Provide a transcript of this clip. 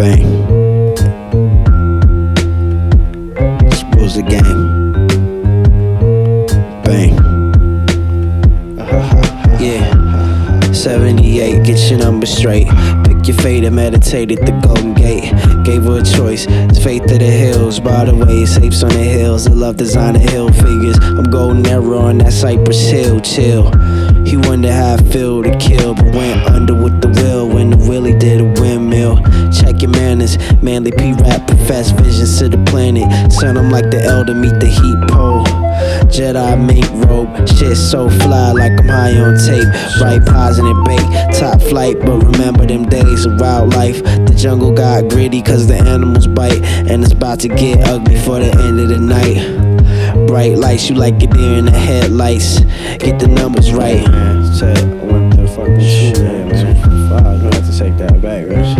Bang. Spoils the game. Bang. Yeah. 78, get your number straight. Pick your fate and meditate at the Golden Gate. Gave her a choice, it's faith to the hills. By the way, safes on the hills. I love designer hill figures. I'm golden era on that Cypress Hill, chill. He wondered how I feel to kill, but went under with the will when the Willie did a windmill. Check your manners, manly P-Rap, profess visions to the planet. Son, I'm like the elder, meet the heat pole. Jedi mink robe, shit so fly like I'm high on tape. Right positive bait, top flight, but remember them days of wildlife. The jungle got gritty cause the animals bite, and it's about to get ugly for the end of the night. Bright lights, you like it there in the headlights. Get the numbers right. Man, said I went to the fucking shit, man. 2 for 5. You have to take that back, man.